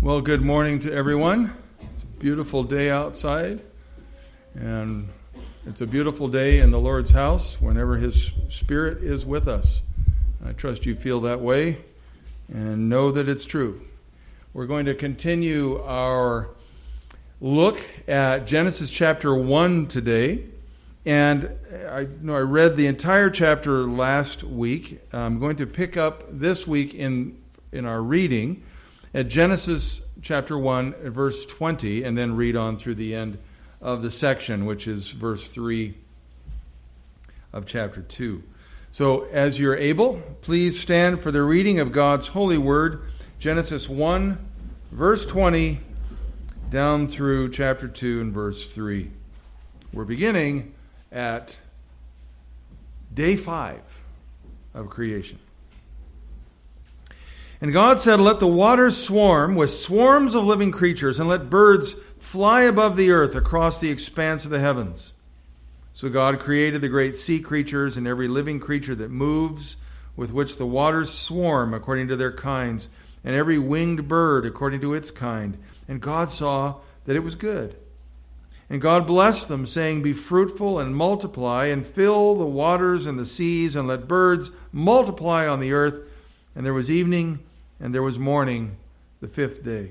Well, good morning to everyone. It's a beautiful day outside, and it's a beautiful day in the Lord's house whenever His Spirit is with us. I trust you feel that way and know that it's true. We're going to continue our look at Genesis chapter 1 today, and I read the entire chapter last week. I'm going to pick up this week in our reading at Genesis chapter 1, verse 20, and then read on through the end of the section, which is verse 3 of chapter 2. So, as you're able, please stand for the reading of God's holy word, Genesis 1, verse 20, down through chapter 2 and verse 3. We're beginning at day 5 of creation. And God said, "Let the waters swarm with swarms of living creatures, and let birds fly above the earth across the expanse of the heavens." So God created the great sea creatures and every living creature that moves, with which the waters swarm according to their kinds, and every winged bird according to its kind. And God saw that it was good. And God blessed them, saying, "Be fruitful and multiply, and fill the waters and the seas, and let birds multiply on the earth." And there was evening, and there was morning, the fifth day.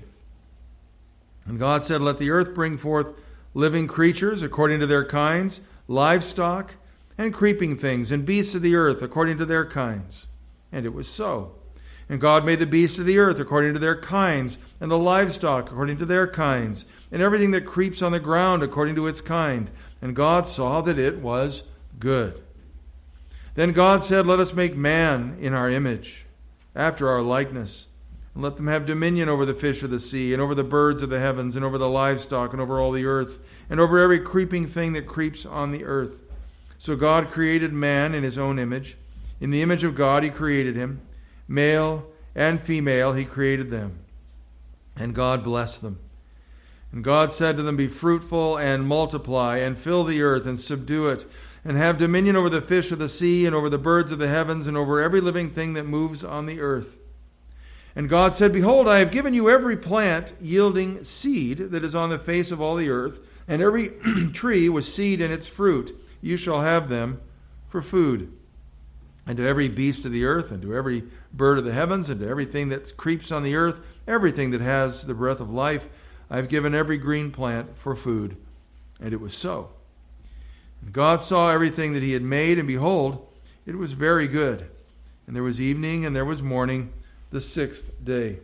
And God said, "Let the earth bring forth living creatures according to their kinds, livestock, and creeping things, and beasts of the earth according to their kinds." And it was so. And God made the beasts of the earth according to their kinds, and the livestock according to their kinds, and everything that creeps on the ground according to its kind. And God saw that it was good. Then God said, "Let us make man in our image, after our likeness, and let them have dominion over the fish of the sea, and over the birds of the heavens, and over the livestock, and over all the earth, and over every creeping thing that creeps on the earth." So God created man in his own image. In the image of God He created him. Male and female He created them. And God blessed them. And God said to them, "Be fruitful and multiply, and fill the earth, and subdue it, and have dominion over the fish of the sea, and over the birds of the heavens, and over every living thing that moves on the earth." And God said, "Behold, I have given you every plant yielding seed that is on the face of all the earth, and every tree with seed in its fruit. You shall have them for food. And to every beast of the earth, and to every bird of the heavens, and to everything that creeps on the earth, everything that has the breath of life, I have given every green plant for food." And it was so. And God saw everything that He had made, and behold, it was very good. And there was evening, and there was morning, the sixth day.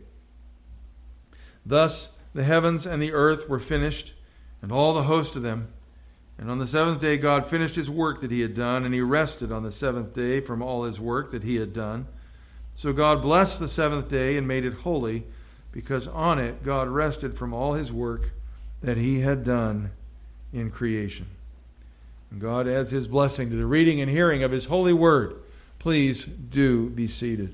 Thus the heavens and the earth were finished, and all the host of them. And on the seventh day God finished His work that He had done, and He rested on the seventh day from all His work that He had done. So God blessed the seventh day and made it holy, because on it God rested from all His work that He had done in creation. And God adds His blessing to the reading and hearing of His holy word. Please do be seated.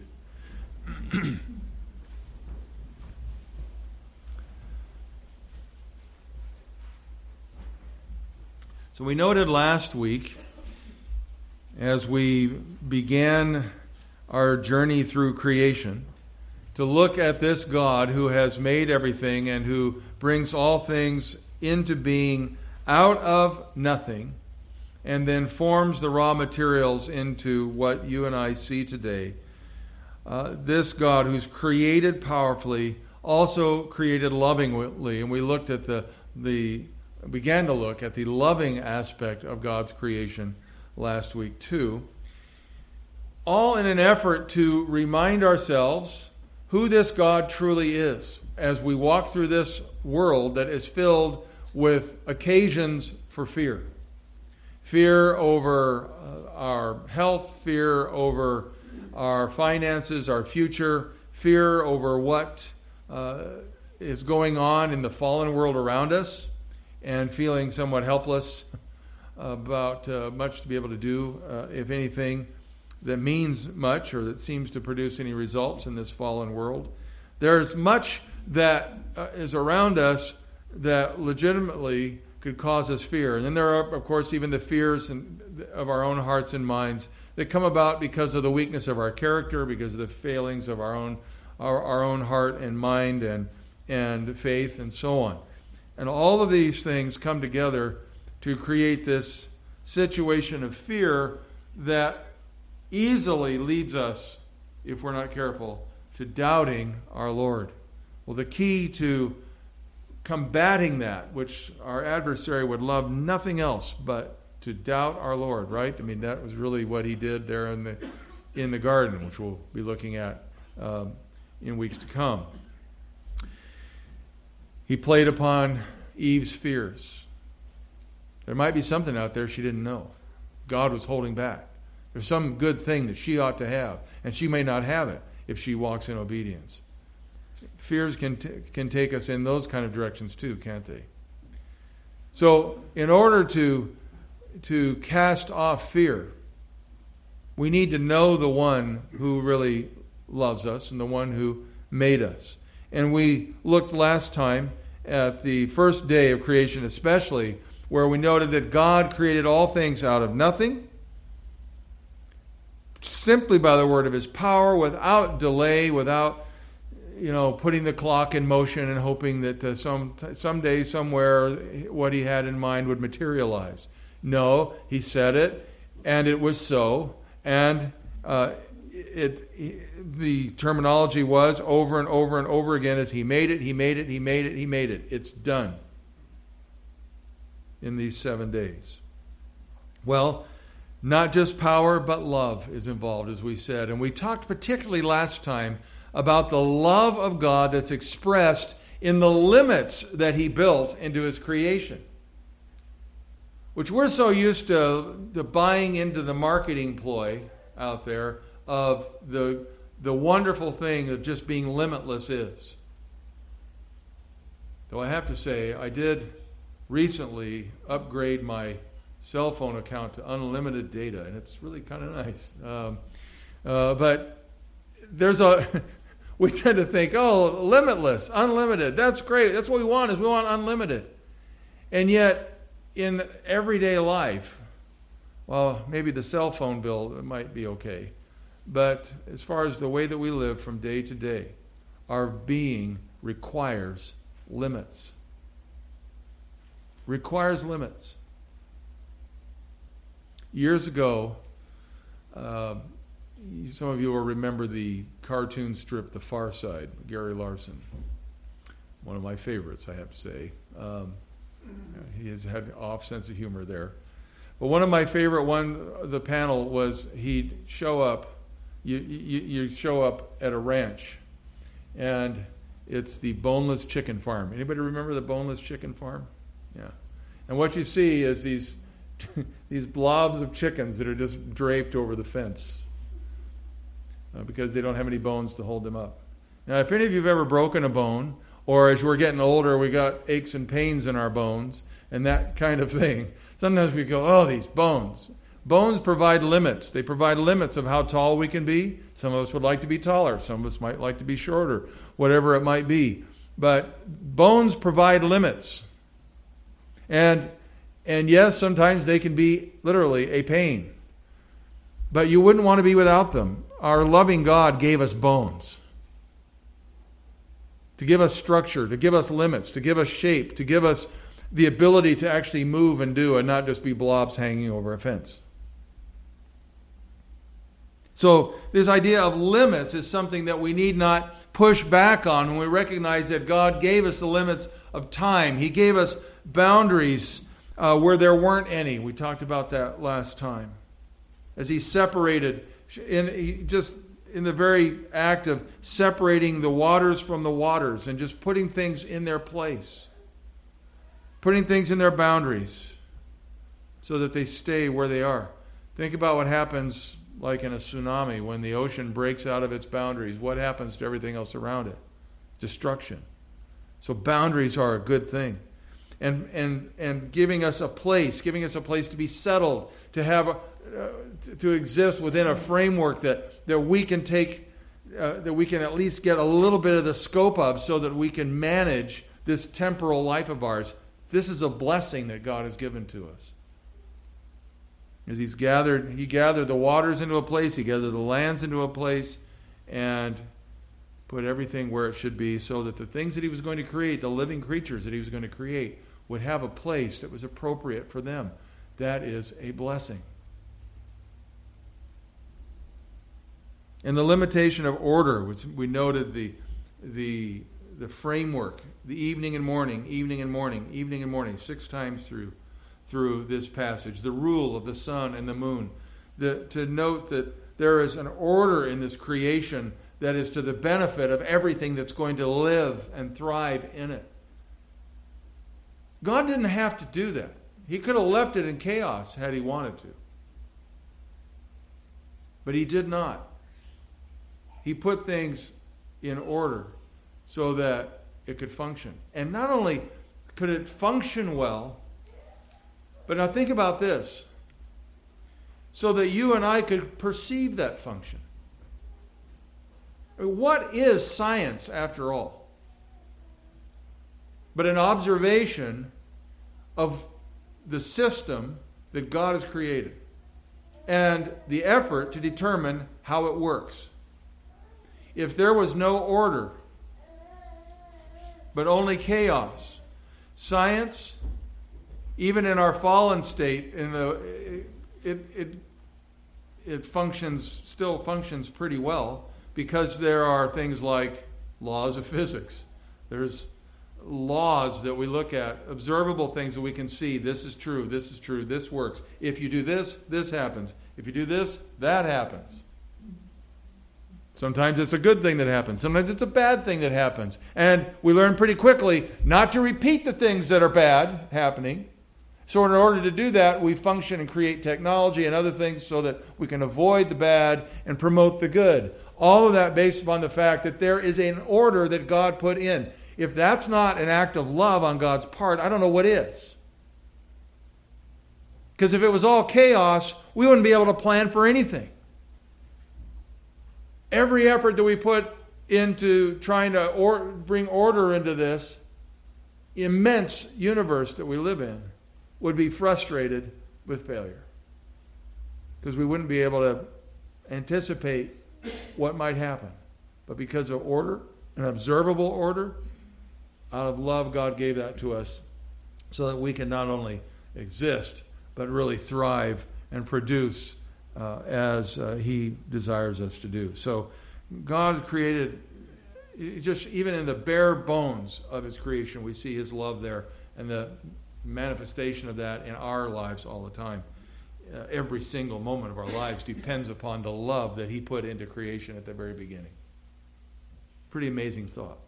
So we noted last week, as we began our journey through creation, to look at this God who has made everything and who brings all things into being out of nothing, and then forms the raw materials into what you and I see today. This God who's created powerfully, also created lovingly, and we looked at began to look at the loving aspect of God's creation last week too. All in an effort to remind ourselves who this God truly is as we walk through this world that is filled with occasions for fear. Fear over our health, fear over our finances, our future, fear over what is going on in the fallen world around us, and feeling somewhat helpless about much to be able to do, if anything, that means much or that seems to produce any results in this fallen world. There's much that is around us that legitimately could cause us fear. And then there are, of course, even the fears of our own hearts and minds that come about because of the weakness of our character, because of the failings of our own heart and mind, and and faith and so on. And all of these things come together to create this situation of fear that easily leads us, if we're not careful, to doubting our Lord. Well, the key to combating that, which our adversary would love nothing else but to doubt our Lord, right? I mean, that was really what he did there in the garden, which we'll be looking at in weeks to come. He played upon Eve's fears. There might be something out there she didn't know. God was holding back. There's some good thing that she ought to have, and she may not have it if she walks in obedience. Fears can take us in those kind of directions too, can't they? So, in order to cast off fear, we need to know the one who really loves us and the one who made us. And we looked last time at the first day of creation especially, where we noted that God created all things out of nothing, simply by the word of his power, without delay, without putting the clock in motion and hoping that someday, somewhere, what he had in mind would materialize. No, he said it, and it was so. And the terminology was over and over and over again as he made it, he made it, he made it, he made it. It's done in these 7 days. Well, not just power, but love is involved, as we said. And we talked particularly last time about the love of God that's expressed in the limits that he built into his creation, which we're so used to buying into the marketing ploy out there of the wonderful thing of just being limitless is. Though I have to say, I did recently upgrade my cell phone account to unlimited data, and it's really kind of nice. But there's we tend to think, oh, limitless, unlimited, that's great. That's what we want, is we want unlimited. And yet, in everyday life, well, maybe the cell phone bill might be okay. But as far as the way that we live from day to day, our being requires limits. Requires limits. Years ago, some of you will remember the cartoon strip The Far Side, Gary Larson. One of my favorites, I have to say. He has had an off sense of humor there. But one of my favorite the panel was he'd show up, you show up at a ranch, and it's the boneless chicken farm. Anybody remember the boneless chicken farm? Yeah. And what you see is these blobs of chickens that are just draped over the fence because they don't have any bones to hold them up. Now, if any of you have ever broken a bone, or as we're getting older, we got aches and pains in our bones and that kind of thing, sometimes we go, oh, these bones. Bones provide limits. They provide limits of how tall we can be. Some of us would like to be taller. Some of us might like to be shorter, whatever it might be. But bones provide limits. And yes, sometimes they can be literally a pain. But you wouldn't want to be without them. Our loving God gave us bones. To give us structure, to give us limits, to give us shape, to give us the ability to actually move and do and not just be blobs hanging over a fence. So this idea of limits is something that we need not push back on when we recognize that God gave us the limits of time. He gave us boundaries where there weren't any. We talked about that last time. As he separated, in the very act of separating the waters from the waters and just putting things in their place, putting things in their boundaries so that they stay where they are. Think about what happens like in a tsunami when the ocean breaks out of its boundaries. What happens to everything else around it? Destruction. So boundaries are a good thing. And giving us a place to be settled, to have to exist within a framework that we can take, that we can at least get a little bit of the scope of, so that we can manage this temporal life of ours. This is a blessing that God has given to us. As he gathered the waters into a place, he gathered the lands into a place, and put everything where it should be so that the things that he was going to create, the living creatures that he was going to create, would have a place that was appropriate for them. That is a blessing. And the limitation of order, which we noted the framework, the evening and morning, evening and morning, evening and morning, 6 times through this passage. The rule of the sun and the moon. To note that there is an order in this creation that is to the benefit of everything that's going to live and thrive in it. God didn't have to do that. He could have left it in chaos had he wanted to. But he did not. He put things in order so that it could function. And not only could it function well, but now think about this. So that you and I could perceive that function. What is science, after all? But an observation of the system that God has created and the effort to determine how it works. If there was no order, but only chaos, science, even in our fallen state, it still functions pretty well, because there are things like laws of physics. There's laws that we look at, observable things that we can see. This is true, this works. If you do this, this happens. If you do this, that happens. Sometimes it's a good thing that happens. Sometimes it's a bad thing that happens. And we learn pretty quickly not to repeat the things that are bad happening. So in order to do that, we function and create technology and other things so that we can avoid the bad and promote the good. All of that based upon the fact that there is an order that God put in. If that's not an act of love on God's part, I don't know what is. Because if it was all chaos, we wouldn't be able to plan for anything. Every effort that we put into trying to bring order into this immense universe that we live in would be frustrated with failure. Because we wouldn't be able to anticipate what might happen. But because of order, an observable order, out of love, God gave that to us so that we can not only exist, but really thrive and produce as He desires us to do. So God created, just even in the bare bones of His creation, we see His love there, and the manifestation of that in our lives all the time. Every single moment of our lives depends upon the love that He put into creation at the very beginning. Pretty amazing thought.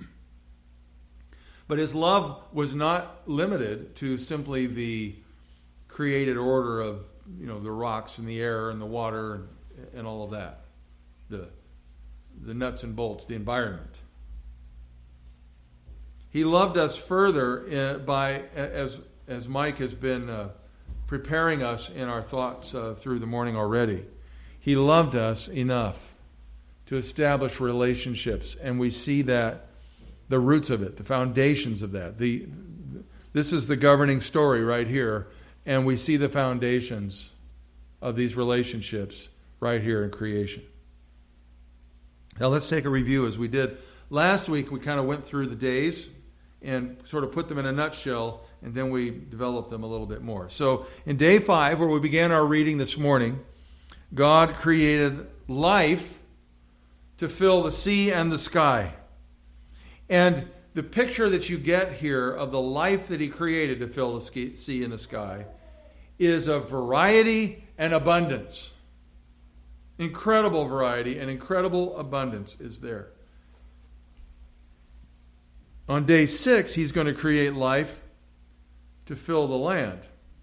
But His love was not limited to simply the created order of, the rocks and the air and the water and all of that. The nuts and bolts, the environment. He loved us further by, as Mike has been preparing us in our thoughts through the morning already. He loved us enough to establish relationships, and we see that, the roots of it, the foundations of that. This is the governing story right here, and we see the foundations of these relationships right here in creation. Now let's take a review as we did last week. We kind of went through the days and sort of put them in a nutshell, and then we developed them a little bit more. So in day 5, where we began our reading this morning, God created life to fill the sea and the sky. And the picture that you get here of the life that He created to fill the sea and the sky is of variety and abundance. Incredible variety and incredible abundance is there. On day 6, He's going to create life to fill the land.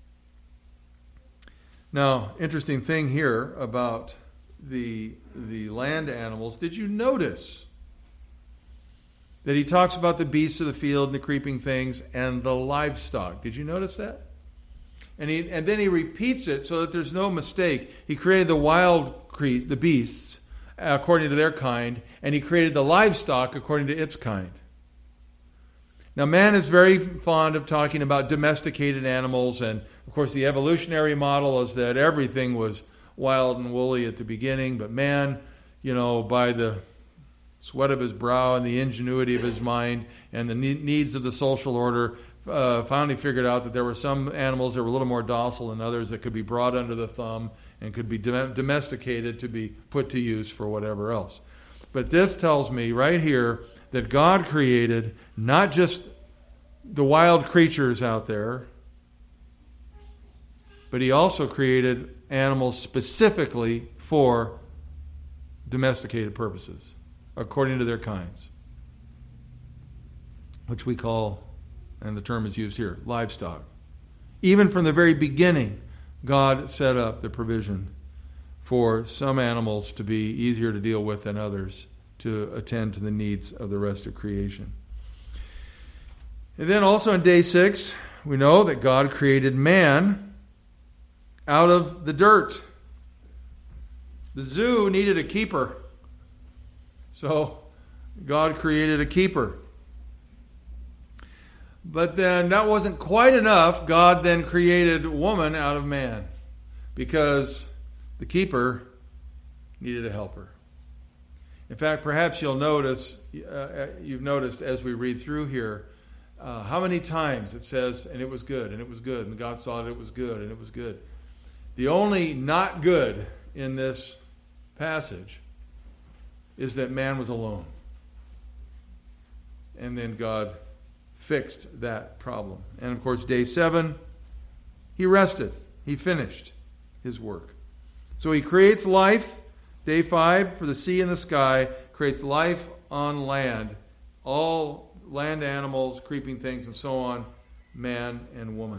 Now, interesting thing here about the land animals. Did you notice that He talks about the beasts of the field and the creeping things and the livestock? Did you notice that? And then He repeats it so that there's no mistake. He created the beasts according to their kind, and He created the livestock according to its kind. Now, man is very fond of talking about domesticated animals, and of course the evolutionary model is that everything was wild and woolly at the beginning, but man, by the sweat of his brow and the ingenuity of his mind and the needs of the social order, finally figured out that there were some animals that were a little more docile than others that could be brought under the thumb and could be domesticated to be put to use for whatever else. But this tells me right here that God created not just the wild creatures out there, but he also created animals specifically for domesticated purposes, according to their kinds, which we call, and the term is used here, livestock. Even from the very beginning, God set up the provision for some animals to be easier to deal with than others, to attend to the needs of the rest of creation. And then also in day 6, we know that God created man out of the dirt. The zoo needed a keeper. So God created a keeper. But then that wasn't quite enough. God then created woman out of man, because the keeper needed a helper. In fact, perhaps you've noticed as we read through here, how many times it says, and it was good, and it was good, and God saw that it was good, and it was good. The only not good in this passage is that man was alone. And then God fixed that problem. And of course, day 7, he rested. He finished his work. So he creates life. Day 5, for the sea and the sky, creates life on land. All land animals, creeping things, and so on, man and woman.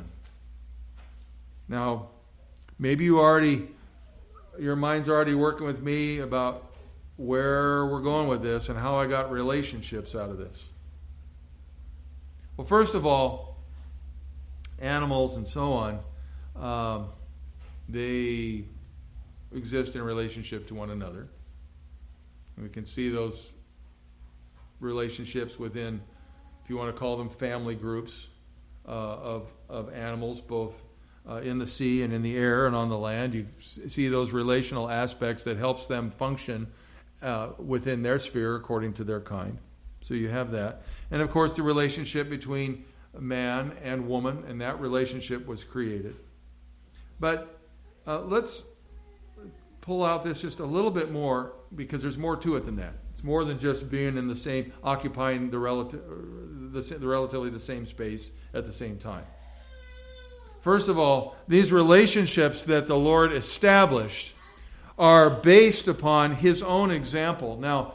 Now, maybe your mind's already working with me about where we're going with this and how I got relationships out of this. Well, first of all, animals and so on, they exist in relationship to one another. We can see those relationships within, if you want to call them, family groups of animals, both in the sea and in the air and on the land. You see those relational aspects that helps them function within their sphere according to their kind. So you have that. And of course the relationship between man and woman, and that relationship was created. But let's pull out this just a little bit more, because there's more to it than that. It's more than just being in the same, occupying the relatively the same space at the same time. First of all, these relationships that the Lord established are based upon his own example. Now,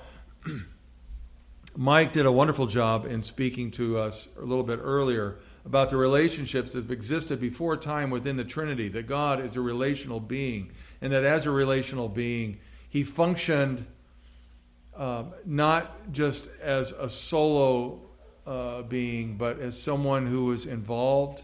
Mike did a wonderful job in speaking to us a little bit earlier about the relationships that have existed before time within the Trinity, that God is a relational being, and that as a relational being, he functioned not just as a solo being, but as someone who was involved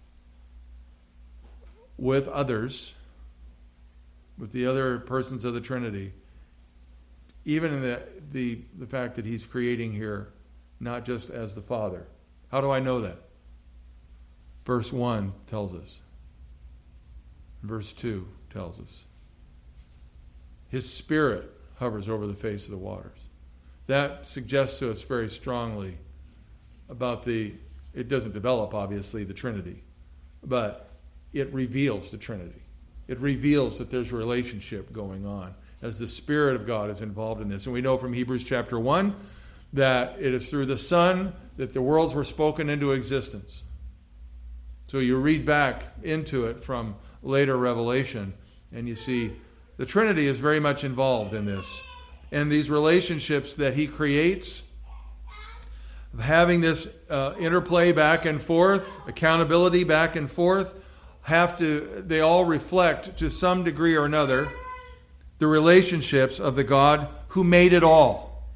with others, with the other persons of the Trinity, even in the fact that he's creating here, not just as the Father. How do I know that? Verse 1 tells us. Verse 2 tells us. His Spirit hovers over the face of the waters. That suggests to us very strongly about it doesn't develop, obviously, the Trinity, but it reveals the Trinity. It reveals that there's a relationship going on as the Spirit of God is involved in this. And we know from Hebrews chapter 1 that it is through the Son that the worlds were spoken into existence. So you read back into it from later Revelation, and you see the Trinity is very much involved in this. And these relationships that he creates, having this interplay back and forth, accountability back and forth, they all reflect to some degree or another the relationships of the God who made it all.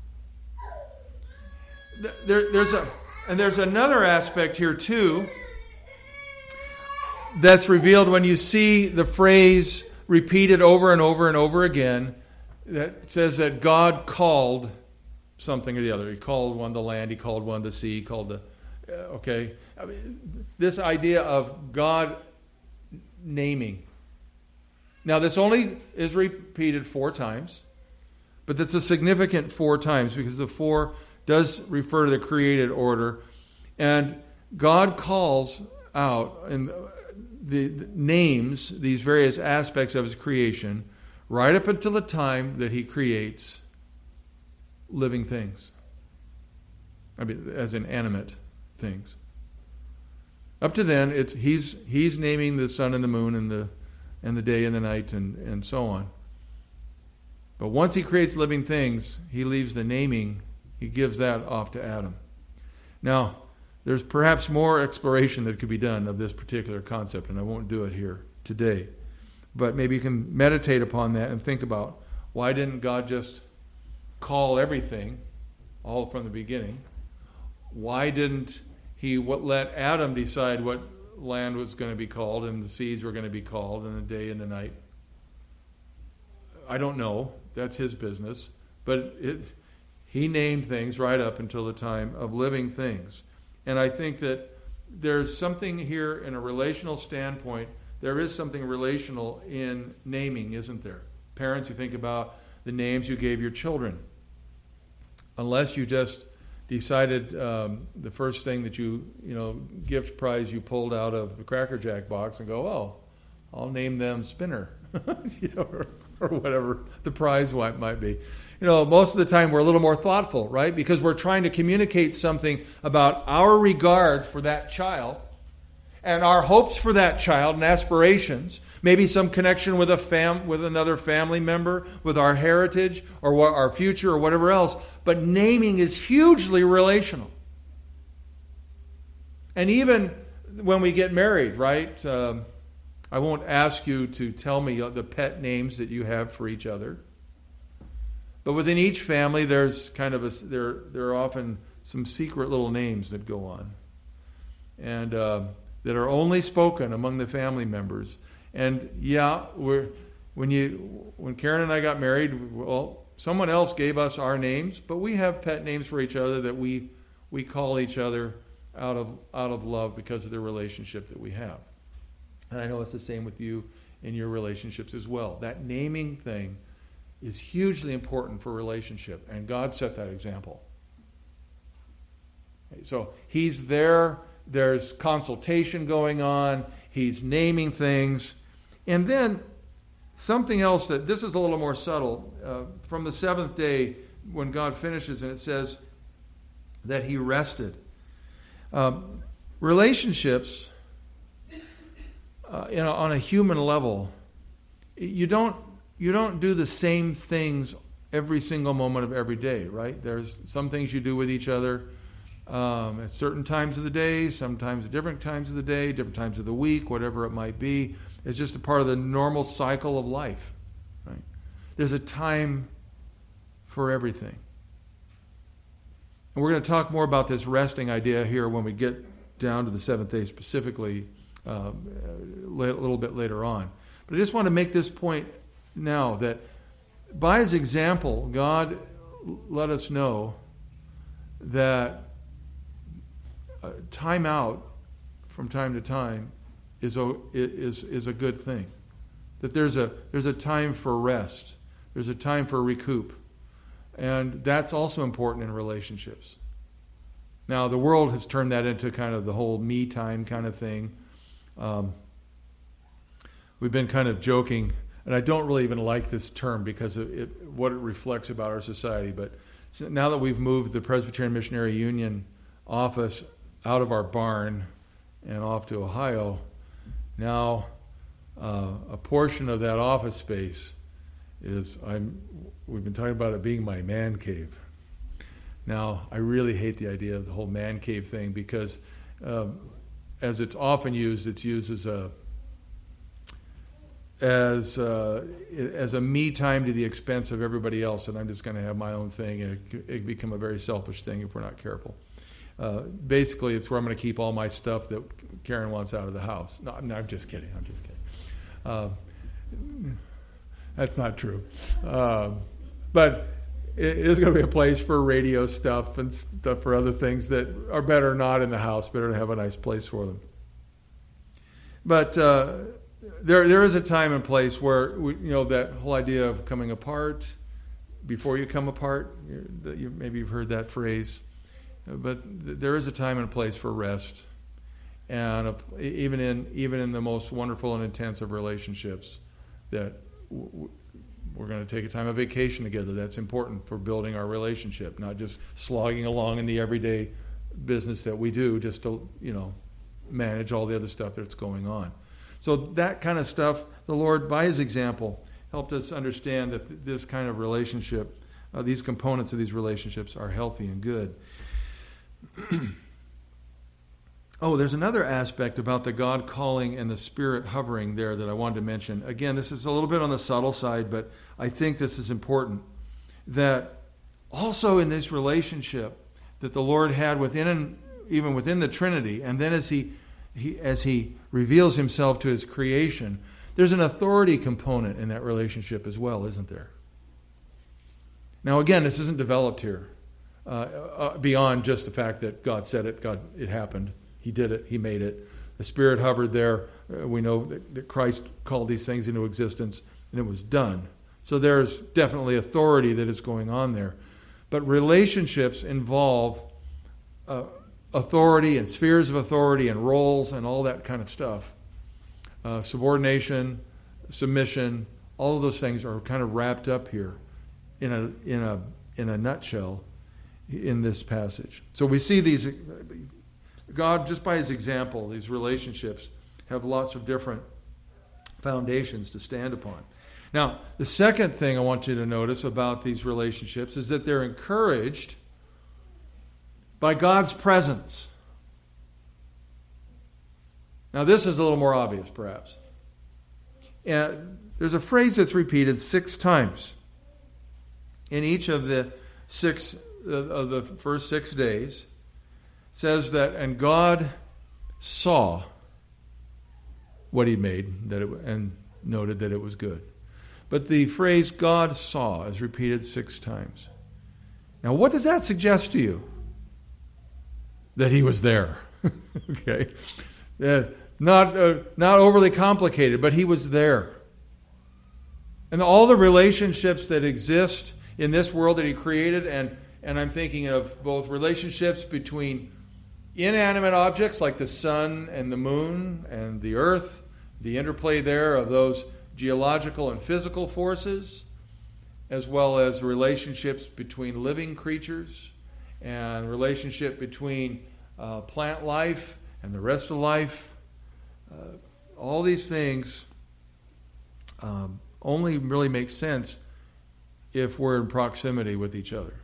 There's another aspect here too that's revealed when you see the phrase repeated over and over and over again that says that God called something or the other. He called one the land, he called one the sea, he called the... this idea of God naming. Now this only is repeated 4 times, But that's a significant 4 times because the 4 does refer to the created order. And God calls out in the names these various aspects of his creation right up until the time that he creates living things. I mean, as in animate things. Up to then, he's naming the sun and the moon and the day and the night and so on. But once he creates living things, he leaves the naming, he gives that off to Adam. Now, there's perhaps more exploration that could be done of this particular concept, and I won't do it here today. But maybe you can meditate upon that and think about, why didn't God just call everything all from the beginning? Why didn't he let Adam decide what land was going to be called and the seeds were going to be called and the day and the night? I don't know. That's his business. But he named things right up until the time of living things. And I think that there's something here in a relational standpoint. There is something relational in naming, isn't there? Parents, you think about the names you gave your children. Unless you just decided the first thing that gift prize you pulled out of the Cracker Jack box and go, oh, I'll name them Spinner, or whatever the prize might be. Most of the time we're a little more thoughtful, right? Because we're trying to communicate something about our regard for that child and our hopes for that child and aspirations. Maybe some connection with with another family member, with our heritage or our future or whatever else. But naming is hugely relational. And even when we get married, right? I won't ask you to tell me the pet names that you have for each other. But within each family, there's kind of there are often some secret little names that go on, and that are only spoken among the family members. And yeah, when Karen and I got married, well, someone else gave us our names, but we have pet names for each other that we call each other out of love because of the relationship that we have. And I know it's the same with you in your relationships as well. That naming thing is hugely important for relationship, and God set that example. So he's there, there's consultation going on, he's naming things, and then something else this is a little more subtle, from the 7th day when God finishes, and it says that he rested. Relationships, on a human level, you don't do the same things every single moment of every day, right? There's some things you do with each other at certain times of the day, sometimes at different times of the day, different times of the week, whatever it might be. It's just a part of the normal cycle of life, right? There's a time for everything. And we're going to talk more about this resting idea here when we get down to the 7th day specifically a little bit later on. But I just want to make this point now that by his example, God let us know that time out from time to time is a good thing. That there's a time for rest. There's a time for recoup. And that's also important in relationships. Now, the world has turned that into kind of the whole me time kind of thing. We've been kind of joking, and I don't really even like this term because of what it reflects about our society. But now that we've moved the Presbyterian Missionary Union office out of our barn and off to Ohio, now a portion of that office space we've been talking about it being my man cave. Now, I really hate the idea of the whole man cave thing because as it's often used, it's used as a me time to the expense of everybody else, and I'm just going to have my own thing, and it can become a very selfish thing if we're not careful. Basically, it's where I'm going to keep all my stuff that Karen wants out of the house. No, I'm just kidding. That's not true. But it is going to be a place for radio stuff and stuff for other things that are better not in the house, better to have a nice place for them. But there is a time and place where that whole idea of coming apart, before you come apart. Maybe you've heard that phrase. But there is a time and a place for rest. And even in the most wonderful and intense of relationships, that we're going to take a time of vacation together. That's important for building our relationship, not just slogging along in the everyday business that we do just to, manage all the other stuff that's going on. So that kind of stuff, the Lord, by His example, helped us understand that this kind of relationship, these components of these relationships are healthy and good. Oh, there's another aspect about the God calling and the Spirit hovering there that I wanted to mention. Again, this is a little bit on the subtle side, but I think this is important. That also in this relationship that the Lord had even within the Trinity, and then as He reveals Himself to His creation, there's an authority component in that relationship as well, isn't there? Now again, this isn't developed here beyond just the fact that God said it, it happened. He did it. He made it. The Spirit hovered there. We know that Christ called these things into existence, and it was done. So there's definitely authority that is going on there. But relationships involve authority and spheres of authority and roles and all that kind of stuff. Subordination, submission, all of those things are kind of wrapped up here in a nutshell in this passage. So we see these. God, just by His example, these relationships have lots of different foundations to stand upon. Now, the second thing I want you to notice about these relationships is that they're encouraged by God's presence. Now, this is a little more obvious, perhaps. And there's a phrase that's repeated 6 times in each of the first 6 days. Says that, and God saw what He'd made and noted that it was good. But the phrase God saw is repeated 6 times. Now, what does that suggest to you? That He was there. Okay, not overly complicated, but He was there. And all the relationships that exist in this world that He created, and I'm thinking of both relationships between inanimate objects like the sun and the moon and the earth, the interplay there of those geological and physical forces, as well as relationships between living creatures and relationship between plant life and the rest of life. All these things only really make sense if we're in proximity with each other.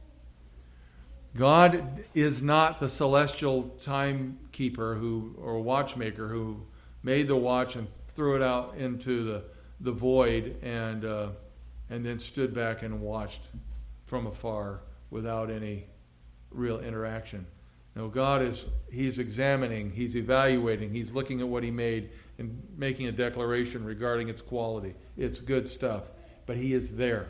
God is not the celestial timekeeper or watchmaker who made the watch and threw it out into the void and then stood back and watched from afar without any real interaction. No, He's examining, He's evaluating, He's looking at what He made and making a declaration regarding its quality. It's good stuff, but He is there.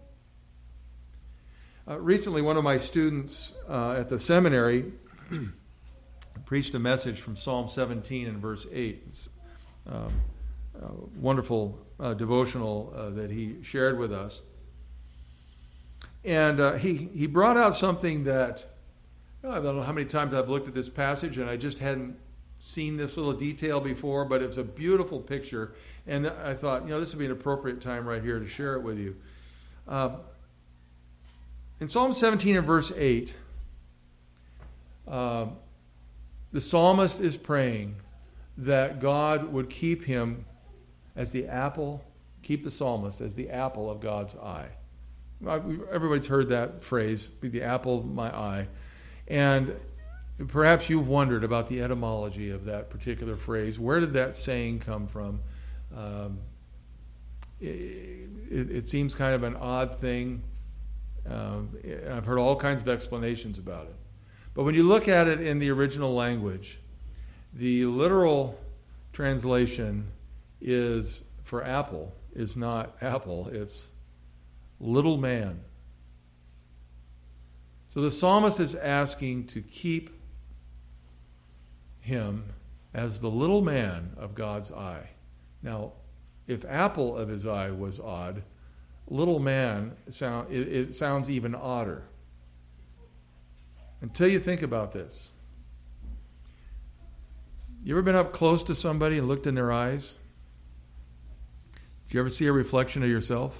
Recently, one of my students at the seminary preached a message from Psalm 17 and verse 8. It's a wonderful devotional that he shared with us. And he brought out something that, I don't know how many times I've looked at this passage and I just hadn't seen this little detail before, but it's a beautiful picture. And I thought, this would be an appropriate time right here to share it with you. In Psalm 17 and verse 8, the psalmist is praying that God would keep him as the apple, keep the psalmist as the apple of God's eye. Everybody's heard that phrase, be the apple of my eye. And perhaps you've wondered about the etymology of that particular phrase. Where did that saying come from? It seems kind of an odd thing. I've heard all kinds of explanations about it. But when you look at it in the original language, the literal translation is for apple is not apple, it's little man. So the psalmist is asking to keep him as the little man of God's eye. Now, if apple of his eye was odd, little man it sounds even odder. Until you think about this. You ever been up close to somebody and looked in their eyes? Did you ever see a reflection of yourself?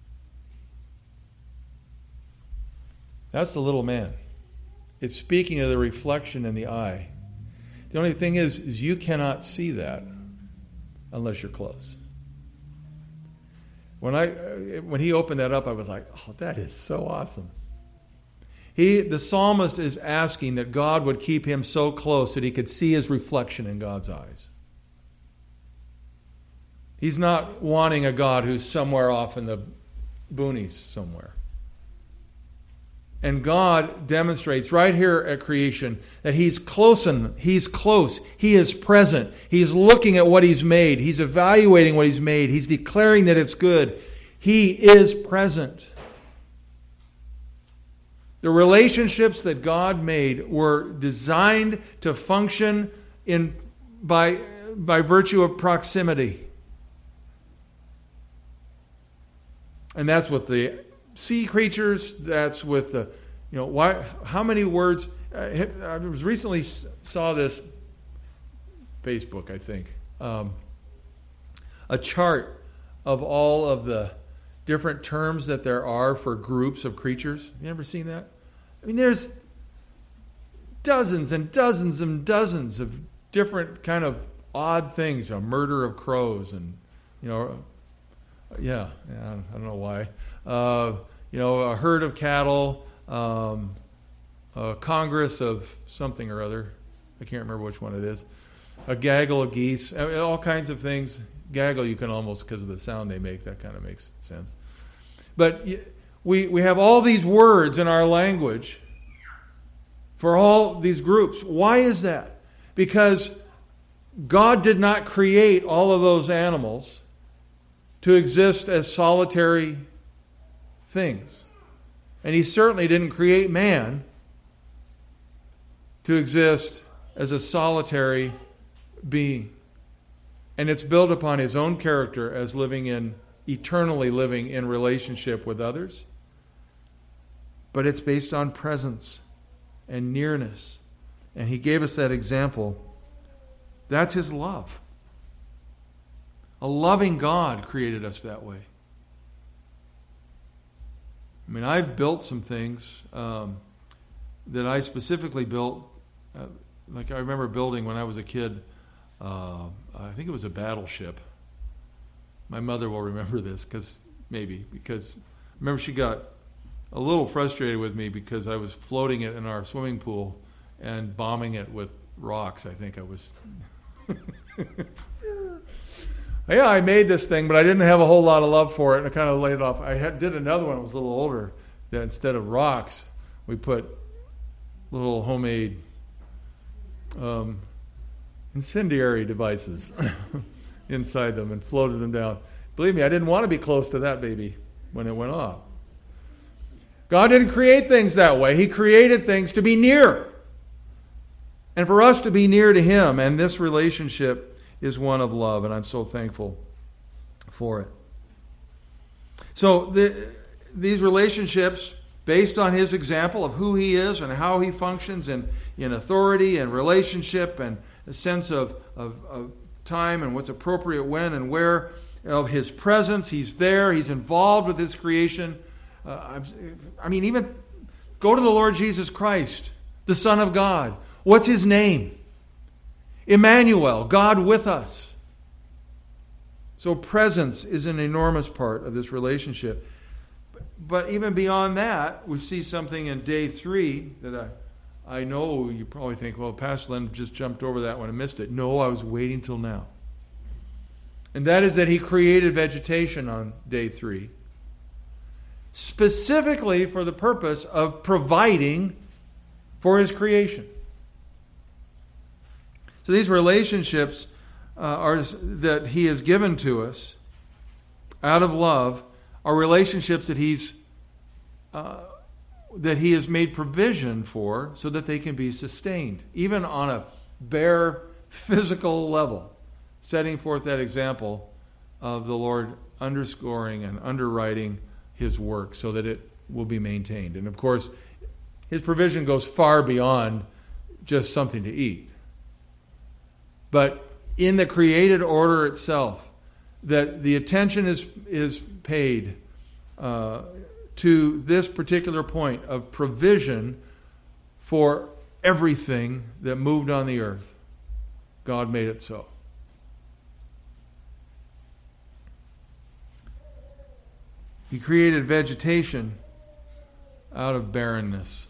That's the little man. It's speaking of the reflection in the eye. The only thing is you cannot see that unless you're close. When he opened that up, I was like, oh, that is so awesome. The psalmist is asking that God would keep him so close that he could see his reflection in God's eyes. He's not wanting a God who's somewhere off in the boonies somewhere. And God demonstrates right here at creation that He's close. He is present. He's looking at what He's made. He's evaluating what He's made. He's declaring that it's good. He is present. The relationships that God made were designed to function by virtue of proximity. And that's with the sea creatures, that's with the, how many words, I was recently saw this, Facebook I think, a chart of all of the different terms that there are for groups of creatures. You ever seen that? I mean, there's dozens and dozens and dozens of different kind of odd things, a murder of crows and, I don't know why. A herd of cattle, a congress of something or other. I can't remember which one it is. A gaggle of geese, all kinds of things. Gaggle you can almost, because of the sound they make, that kind of makes sense. But we have all these words in our language for all these groups. Why is that? Because God did not create all of those animals to exist as solitary things. And He certainly didn't create man to exist as a solitary being. And it's built upon His own character as eternally living in relationship with others. But it's based on presence and nearness. And He gave us that example. That's His love. A loving God created us that way. I mean, I've built some things that I specifically built. Like I remember building when I was a kid, I think it was a battleship. My mother will remember this because I remember she got a little frustrated with me because I was floating it in our swimming pool and bombing it with rocks. I think I was... Yeah, I made this thing, but I didn't have a whole lot of love for it, and I kind of laid it off. Did another one that was a little older, that instead of rocks, we put little homemade incendiary devices inside them and floated them down. Believe me, I didn't want to be close to that baby when it went off. God didn't create things that way. He created things to be near. And for us to be near to Him, and this relationship is one of love, and I'm so thankful for it. So these relationships, based on His example of who He is and how He functions in authority and relationship and a sense of time and what's appropriate when and where, of His presence, He's there, He's involved with His creation. Even go to the Lord Jesus Christ, the Son of God. What's His name? Emmanuel, God with us. So presence is an enormous part of this relationship. But even beyond that, we see something in day 3 that I know you probably think, well, Pastor Len just jumped over that one and missed it. No, I was waiting till now. And that is that He created vegetation on day 3. Specifically for the purpose of providing for His creation. So these relationships that He has given to us out of love are relationships that He has made provision for so that they can be sustained, even on a bare physical level, setting forth that example of the Lord underscoring and underwriting His work so that it will be maintained. And of course, His provision goes far beyond just something to eat. But in the created order itself, that the attention is paid to this particular point of provision for everything that moved on the earth. God made it so. He created vegetation out of barrenness.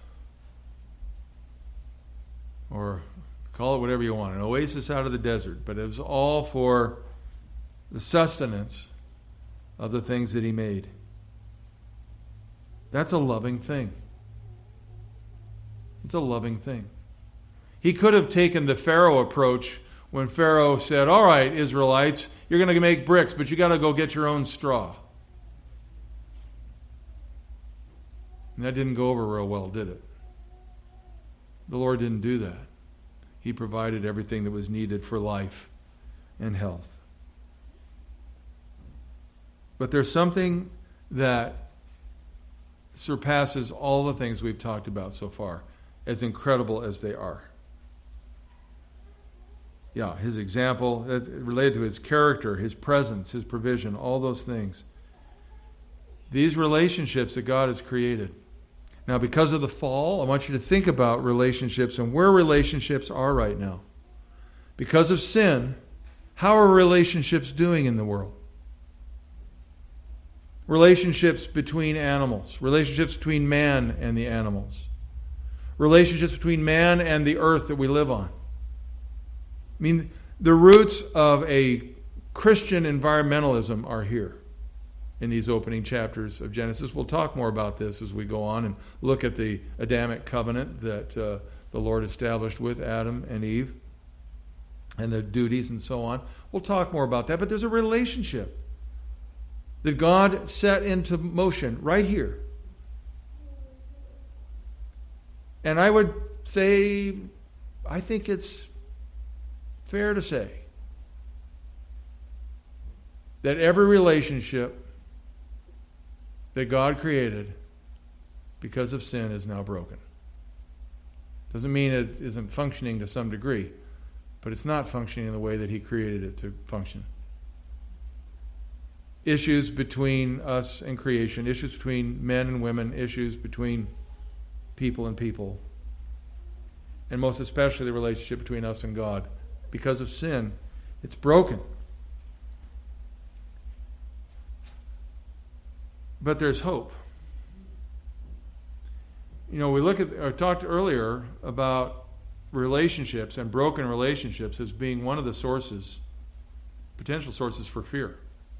Or call it whatever you want, an oasis out of the desert. But it was all for the sustenance of the things that He made. That's a loving thing. It's a loving thing. He could have taken the Pharaoh approach when Pharaoh said, all right, Israelites, you're going to make bricks, but you got to go get your own straw. And that didn't go over real well, did it? The Lord didn't do that. He provided everything that was needed for life and health. But there's something that surpasses all the things we've talked about so far, as incredible as they are. Yeah, His example, related to His character, His presence, His provision, all those things. These relationships that God has created. Now, because of the fall, I want you to think about relationships and where relationships are right now. Because of sin, how are relationships doing in the world? Relationships between animals, relationships between man and the animals, relationships between man and the earth that we live on. I mean, the roots of a Christian environmentalism are here in these opening chapters of Genesis. We'll talk more about this as we go on and look at the Adamic covenant that the Lord established with Adam and Eve and the duties and so on. We'll talk more about that, but there's a relationship that God set into motion right here. And I would say, I think it's fair to say that every relationship that God created because of sin is now broken. Doesn't mean it isn't functioning to some degree, but it's not functioning in the way that He created it to function. Issues between us and creation, issues between men and women, issues between people and people, and most especially the relationship between us and God. Because of sin, it's broken. But there's hope. You know, I talked earlier about relationships and broken relationships as being one of the sources, potential sources for fear.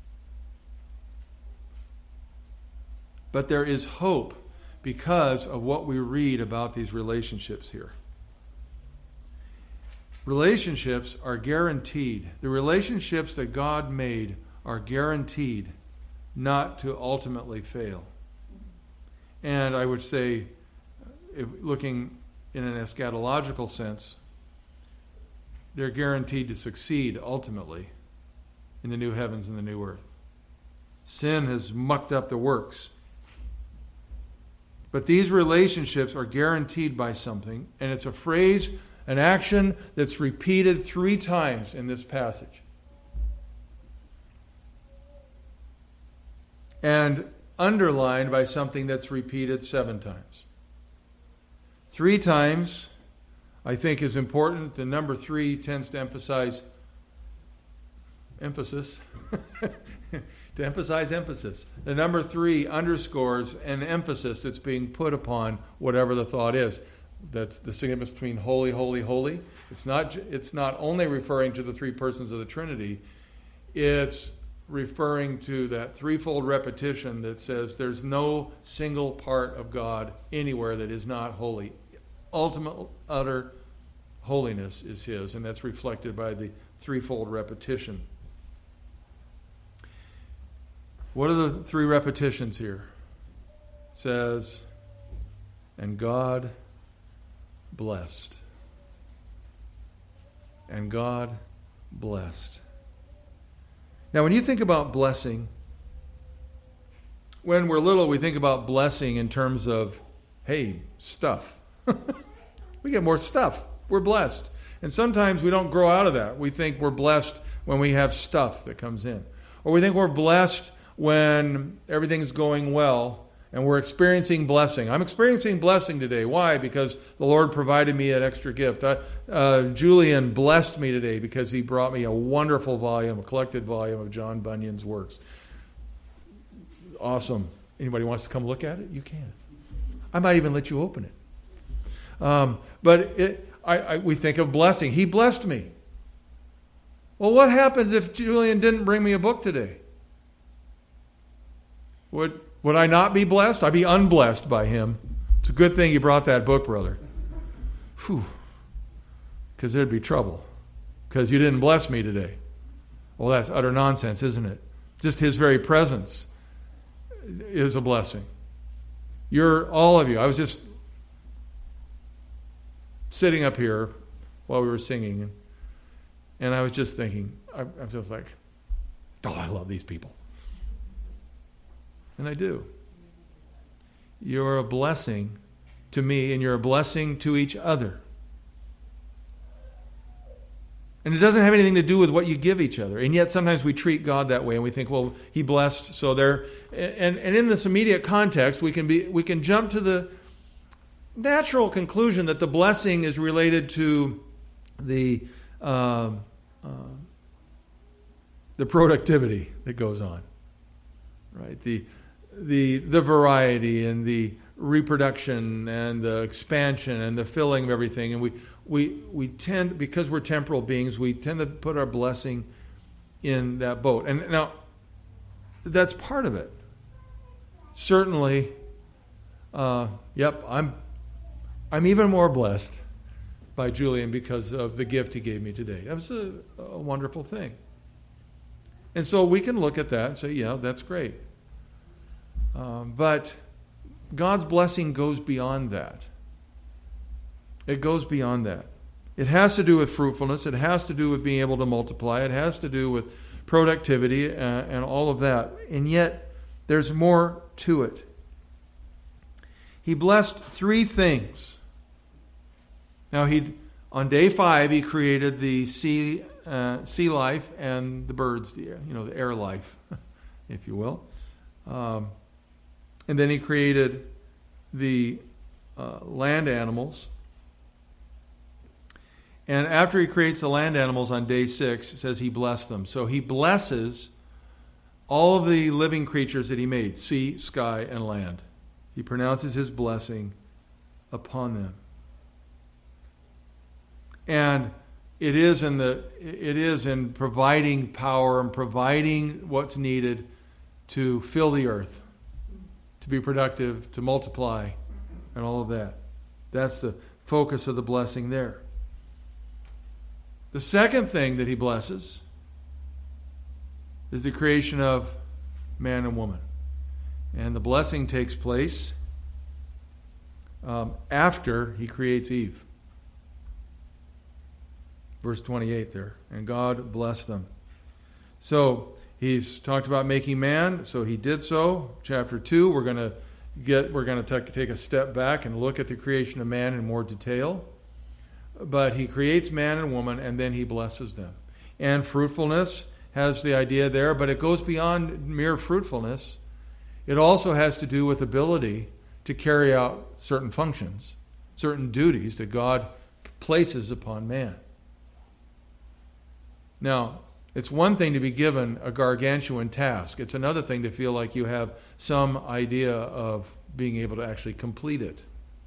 But there is hope because of what we read about these relationships here. Relationships are guaranteed. The relationships that God made are guaranteed not to ultimately fail. And I would say, looking in an eschatological sense, they're guaranteed to succeed ultimately in the new heavens and the new earth. Sin has mucked up the works. But these relationships are guaranteed by something, and it's a phrase, an action that's repeated 3 times in this passage. And underlined by something that's repeated 7 times. 3 times, I think, is important. The number 3 tends to emphasize emphasis. To emphasize emphasis. The number 3 underscores an emphasis that's being put upon whatever the thought is. That's the significance between holy, holy, holy. It's not only referring to the 3 persons of the Trinity. It's referring to that threefold repetition that says there's no single part of God anywhere that is not holy. Ultimate, utter holiness is His, and that's reflected by the threefold repetition. What are the 3 repetitions here? It says, and God blessed. And God blessed. Now, when you think about blessing, when we're little, we think about blessing in terms of, hey, stuff. We get more stuff. We're blessed. And sometimes we don't grow out of that. We think we're blessed when we have stuff that comes in. Or we think we're blessed when everything's going well and we're experiencing blessing. I'm experiencing blessing today. Why? Because the Lord provided me an extra gift. Julian blessed me today because he brought me a wonderful volume, a collected volume of John Bunyan's works. Awesome. Anybody wants to come look at it? You can. I might even let you open it. We think of blessing. He blessed me. Well, what happens if Julian didn't bring me a book today? Would I not be blessed? I'd be unblessed by him. It's a good thing you brought that book, brother. Whew. Because there'd be trouble. Because you didn't bless me today. Well, that's utter nonsense, isn't it? Just his very presence is a blessing. All of you. I was just sitting up here while we were singing, and I was just thinking, I was just like, oh, I love these people. And I do. You're a blessing to me, and you're a blessing to each other. And it doesn't have anything to do with what you give each other. And yet sometimes we treat God that way, and we think, well, He blessed, so there. And in this immediate context, we can jump to the natural conclusion that the blessing is related to the productivity that goes on, right? The variety and the reproduction and the expansion and the filling of everything, and we tend, because we're temporal beings, we tend to put our blessing in that boat. And now that's part of it. Certainly, I'm even more blessed by Julian because of the gift he gave me today. That was a wonderful thing. And so we can look at that and say, yeah, that's great. But God's blessing goes beyond that. It goes beyond that. It has to do with fruitfulness. It has to do with being able to multiply. It has to do with productivity and all of that. And yet, there's more to it. He blessed 3 things. Now, on day 5, he created the sea life and the birds, the air life, if you will. And then he created the land animals. And after he creates the land animals on day 6, it says he blessed them. So he blesses all of the living creatures that he made, sea, sky, and land. He pronounces his blessing upon them. And it is in providing power and providing what's needed to fill the earth, to be productive, to multiply, and all of that. That's the focus of the blessing there. The second thing that he blesses is the creation of man and woman. And the blessing takes place after he creates Eve. Verse 28 there. And God blessed them. So he's talked about making man, so he did so. Chapter 2, we're going to take a step back and look at the creation of man in more detail. But he creates man and woman, and then he blesses them. And fruitfulness has the idea there, but it goes beyond mere fruitfulness. It also has to do with ability to carry out certain functions, certain duties that God places upon man. Now, it's one thing to be given a gargantuan task. It's another thing to feel like you have some idea of being able to actually complete it.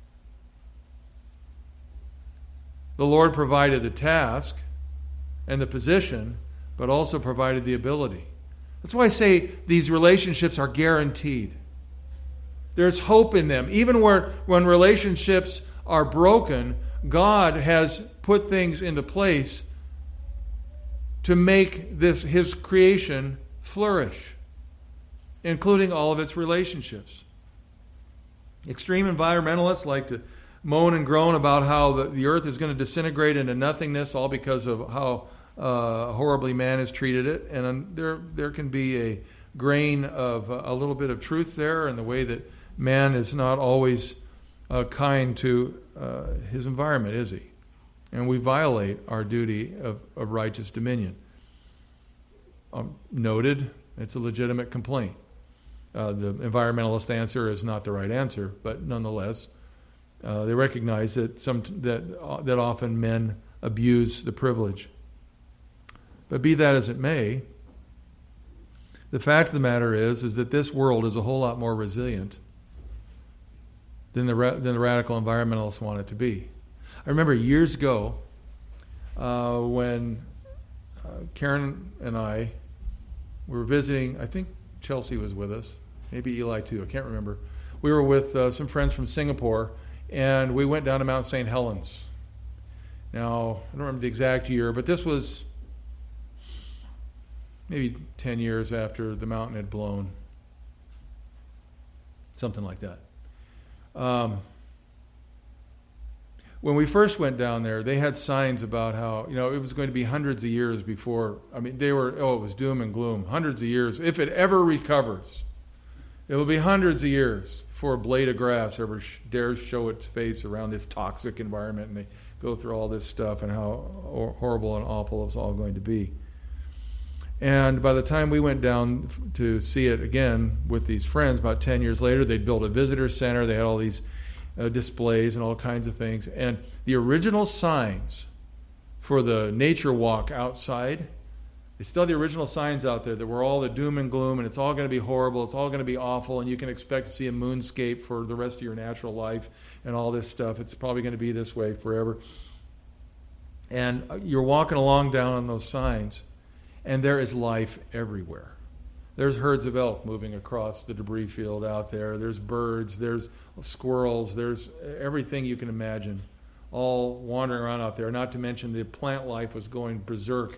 The Lord provided the task and the position, but also provided the ability. That's why I say these relationships are guaranteed. There's hope in them. Even when relationships are broken, God has put things into place to make His creation flourish, including all of its relationships. Extreme environmentalists like to moan and groan about how the earth is going to disintegrate into nothingness, all because of how horribly man has treated it. And there can be grain of a little bit of truth there, and the way that man is not always kind to his environment, is he? And we violate our duty of righteous dominion. Noted, it's a legitimate complaint. The environmentalist answer is not the right answer, but nonetheless, they recognize that often men abuse the privilege. But be that as it may, the fact of the matter is that this world is a whole lot more resilient than the radical environmentalists want it to be. I remember years ago when Karen and I were visiting. I think Chelsea was with us, maybe Eli too, I can't remember. We were with some friends from Singapore, and we went down to Mount St. Helens. Now, I don't remember the exact year, but this was maybe 10 years after the mountain had blown. Something like that. When we first went down there, they had signs about how, it was going to be hundreds of years before, it was doom and gloom. Hundreds of years. If it ever recovers, it will be hundreds of years before a blade of grass ever dares show its face around this toxic environment, and they go through all this stuff and how horrible and awful it's all going to be. And by the time we went down to see it again with these friends, about 10 years later, they'd built a visitor center. They had all these displays and all kinds of things. And the original signs for the nature walk outside, they still have the original signs out there that were all the doom and gloom, and it's all going to be horrible, it's all going to be awful, and you can expect to see a moonscape for the rest of your natural life and all this stuff. It's probably going to be this way forever. And you're walking along down on those signs, and there is life everywhere. There's herds of elk moving across the debris field out there. There's birds, there's squirrels, there's everything you can imagine, all wandering around out there. Not to mention the plant life was going berserk.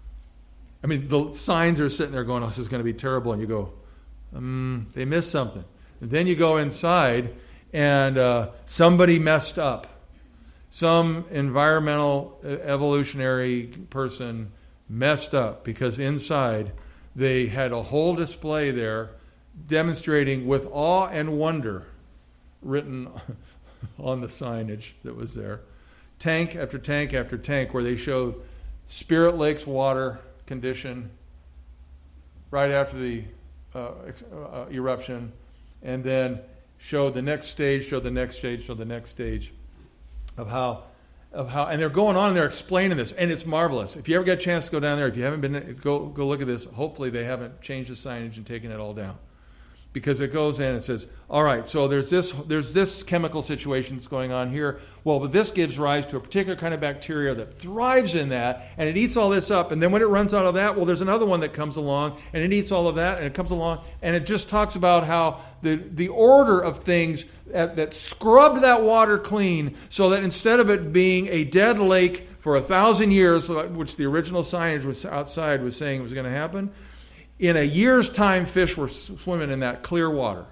The signs are sitting there going, this is going to be terrible. And you go, they missed something. And then you go inside, and somebody messed up. Some environmental evolutionary person messed up, because inside they had a whole display there demonstrating with awe and wonder written on the signage that was there. Tank after tank after tank, where they showed Spirit Lake's water condition right after the eruption, and then showed the next stage, showed the next stage, showed the next stage of how, and they're going on and they're explaining this, and it's marvelous. If you ever get a chance to go down there, if you haven't been, go look at this. Hopefully they haven't changed the signage and taken it all down, because it goes in and says, all right, so there's this chemical situation that's going on here. Well, but this gives rise to a particular kind of bacteria that thrives in that, and it eats all this up. And then when it runs out of that, well, there's another one that comes along, and it eats all of that, and it comes along, and it just talks about how the order of things that scrubbed that water clean, so that instead of it being a dead lake for 1,000 years, which the original signage was outside was saying was going to happen, in a year's time, fish were swimming in that clear water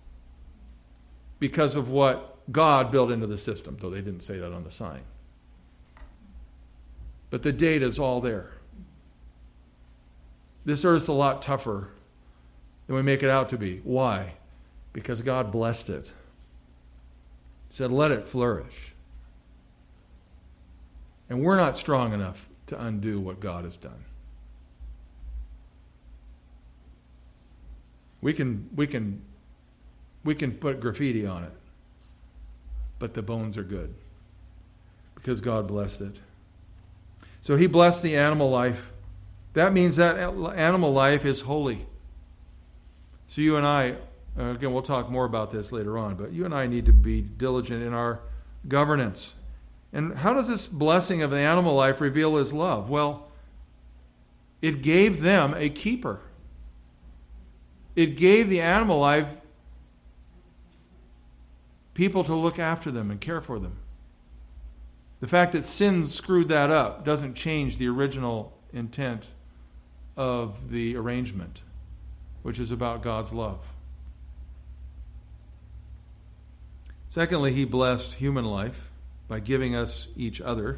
because of what God built into the system, though they didn't say that on the sign. But the data is all there. This earth's a lot tougher than we make it out to be. Why? Because God blessed it. He said, let it flourish. And we're not strong enough to undo what God has done. We can put graffiti on it, but the bones are good because God blessed it. So He blessed the animal life. That means that animal life is holy. So you and I, again, we'll talk more about this later on, but you and I need to be diligent in our governance. And how does this blessing of the animal life reveal His love? Well, it gave them a keeper. It gave the animal life people to look after them and care for them. The fact that sin screwed that up doesn't change the original intent of the arrangement, which is about God's love. Secondly, He blessed human life by giving us each other.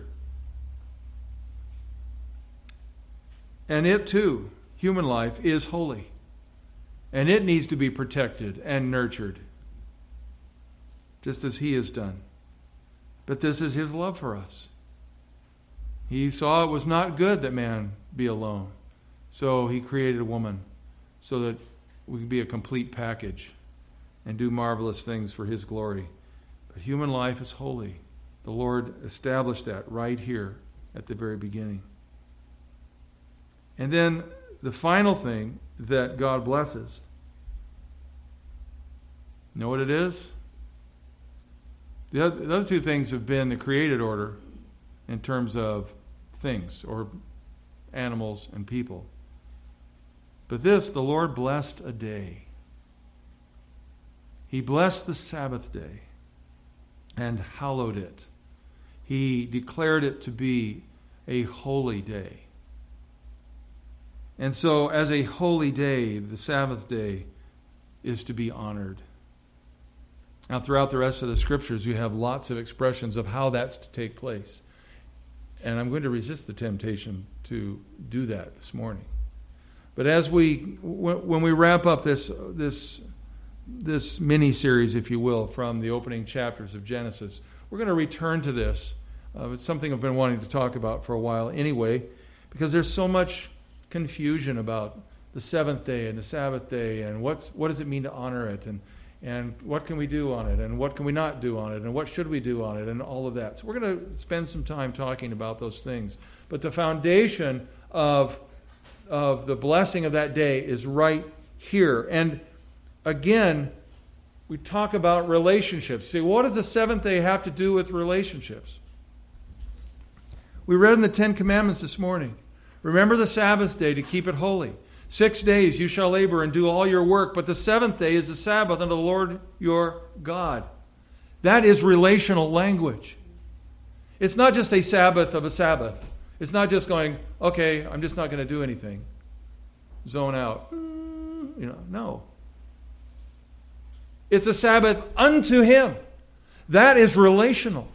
And it too, human life, is holy. And it needs to be protected and nurtured, just as He has done. But this is His love for us. He saw it was not good that man be alone. So He created a woman so that we can be a complete package and do marvelous things for His glory. But human life is holy. The Lord established that right here at the very beginning. And then the final thing that God blesses, know what it is? The other two things have been the created order in terms of things or animals and people. But this, the Lord blessed a day. He blessed the Sabbath day and hallowed it. He declared it to be a holy day. And so, as a holy day, the Sabbath day is to be honored. Now, throughout the rest of the Scriptures, you have lots of expressions of how that's to take place. And I'm going to resist the temptation to do that this morning. But when we wrap up this mini-series, if you will, from the opening chapters of Genesis, we're going to return to this. It's something I've been wanting to talk about for a while anyway, because there's so much confusion about the seventh day and the Sabbath day, and what does it mean to honor it, and what can we do on it, and what can we not do on it, and what should we do on it, and all of that. So we're going to spend some time talking about those things. But the foundation of the blessing of that day is right here. And again, we talk about relationships. See, what does the seventh day have to do with relationships? We read in the Ten Commandments this morning, remember the Sabbath day to keep it holy. 6 days you shall labor and do all your work, but the seventh day is the Sabbath unto the Lord your God. That is relational language. It's not just a Sabbath of a Sabbath. It's not just going, okay, I'm just not going to do anything. Zone out. No. It's a Sabbath unto Him. That is relational.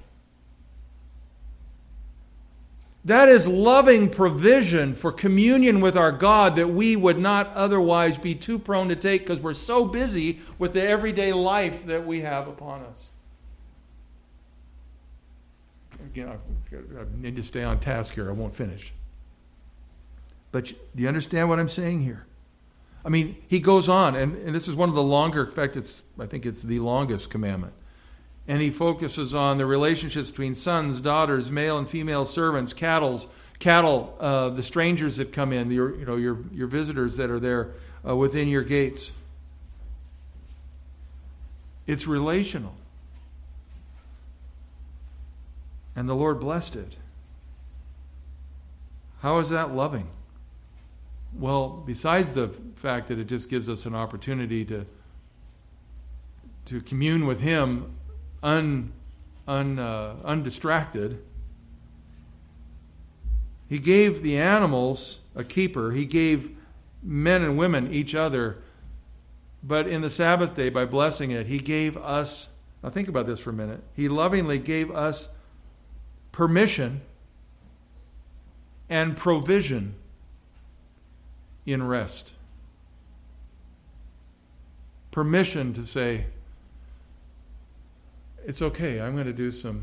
That is loving provision for communion with our God that we would not otherwise be too prone to take because we're so busy with the everyday life that we have upon us. Again, I need to stay on task here. I won't finish. But do you understand what I'm saying here? I mean, he goes on, and this is one of the longer, in fact, I think it's the longest commandment. And he focuses on the relationships between sons, daughters, male and female servants, cattle, the strangers that come in, your visitors that are there within your gates. It's relational. And the Lord blessed it. How is that loving? Well, besides the fact that it just gives us an opportunity to commune with Him undistracted, He gave the animals a keeper. He gave men and women each other. But in the Sabbath day, by blessing it, He gave us, now think about this for a minute, He lovingly gave us permission and provision in rest. Permission to say, it's okay, I'm going to do some,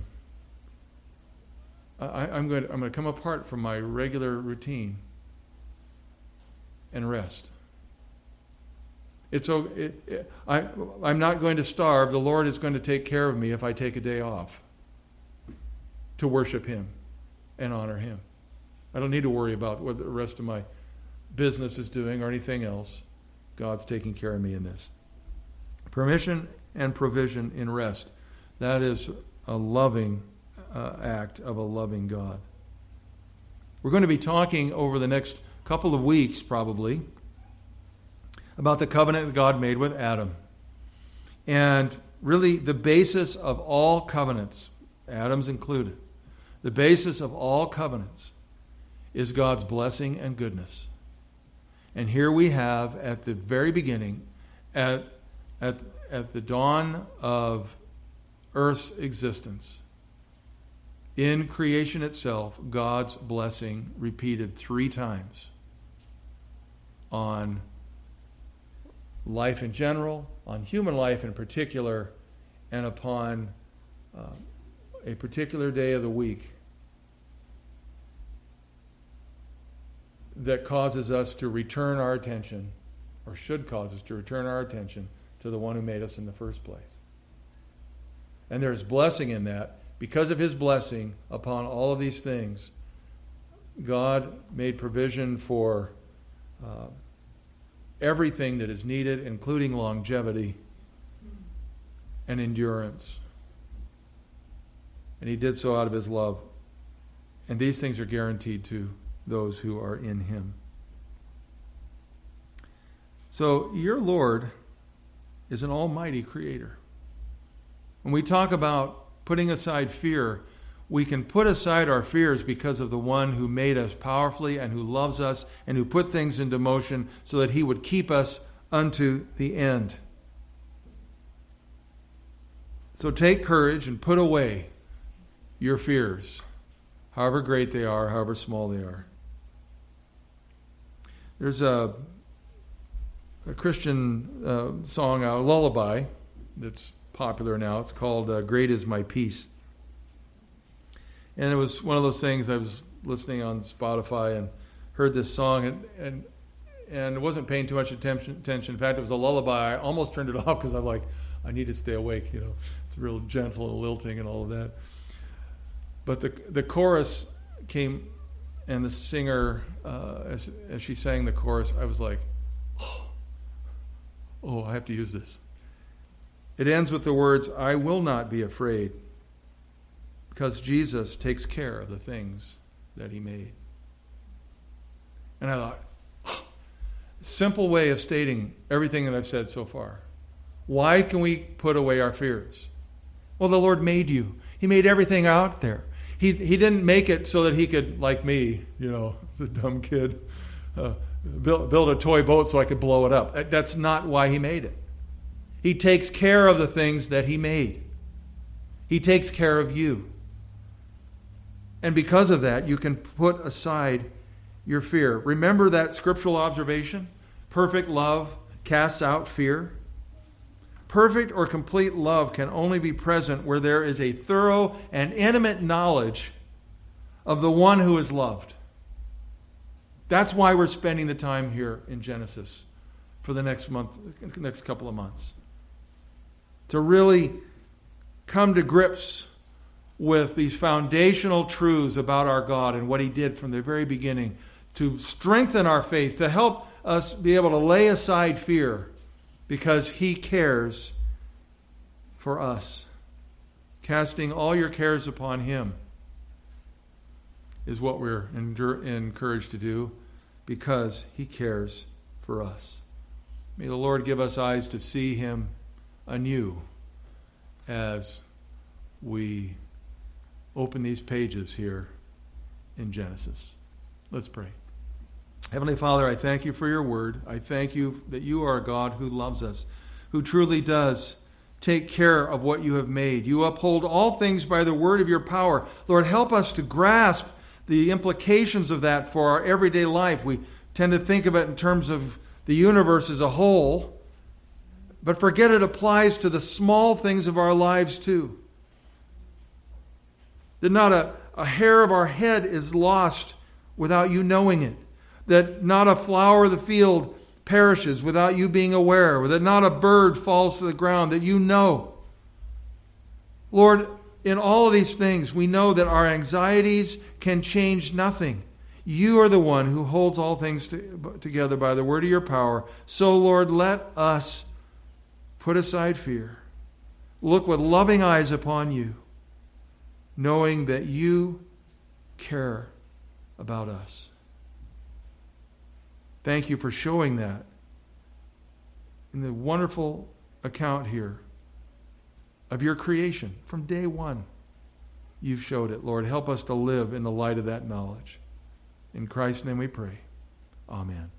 I'm going to come apart from my regular routine and rest. I'm not going to starve. The Lord is going to take care of me if I take a day off to worship Him and honor Him. I don't need to worry about what the rest of my business is doing or anything else. God's taking care of me in this. Permission and provision in rest. That is a loving act of a loving God. We're going to be talking over the next couple of weeks, probably, about the covenant that God made with Adam. And really, the basis of all covenants, Adam's included, the basis of all covenants is God's blessing and goodness. And here we have, at the very beginning, at the dawn of Earth's existence, in creation itself, God's blessing repeated 3 times on life in general, on human life in particular, and upon a particular day of the week that causes us to return our attention, or should cause us to return our attention to the one who made us in the first place. And there's blessing in that. Because of his blessing upon all of these things, God made provision for everything that is needed, including longevity and endurance. And he did so out of his love. And these things are guaranteed to those who are in him. So your Lord is an almighty creator. When we talk about putting aside fear, we can put aside our fears because of the one who made us powerfully and who loves us and who put things into motion so that he would keep us unto the end. So take courage and put away your fears, however great they are, however small they are. There's a Christian song, a lullaby, that's popular now. It's called Great Is My Peace. And it was one of those things, I was listening on Spotify and heard this song and wasn't paying too much attention. In fact, it was a lullaby. I almost turned it off because I'm like, I need to stay awake. It's real gentle and lilting and all of that. But the chorus came, and the singer, as she sang the chorus, I was like, oh, I have to use this. It ends with the words, I will not be afraid, because Jesus takes care of the things that he made. And I thought, simple way of stating everything that I've said so far. Why can we put away our fears? Well, the Lord made you. He made everything out there. He didn't make it so that he could, like me, the dumb kid, build a toy boat so I could blow it up. That's not why he made it. He takes care of the things that he made. He takes care of you. And because of that, you can put aside your fear. Remember that scriptural observation? Perfect love casts out fear. Perfect or complete love can only be present where there is a thorough and intimate knowledge of the one who is loved. That's why we're spending the time here in Genesis for the next couple of months. To really come to grips with these foundational truths about our God and what he did from the very beginning, to strengthen our faith, to help us be able to lay aside fear because he cares for us. Casting all your cares upon him is what we're encouraged to do because he cares for us. May the Lord give us eyes to see him anew as we open these pages here in Genesis. Let's pray. Heavenly Father, I thank you for your word. I thank you that you are a God who loves us, who truly does take care of what you have made. You uphold all things by the word of your power. Lord, help us to grasp the implications of that for our everyday life. We tend to think of it in terms of the universe as a whole, but forget it applies to the small things of our lives too. That not a hair of our head is lost without you knowing it. That not a flower of the field perishes without you being aware. That not a bird falls to the ground, that you know. Lord, in all of these things, we know that our anxieties can change nothing. You are the one who holds all things together by the word of your power. So, Lord, let us put aside fear. Look with loving eyes upon you, knowing that you care about us. Thank you for showing that in the wonderful account here of your creation. From day one, you've showed it. Lord, help us to live in the light of that knowledge. In Christ's name we pray. Amen.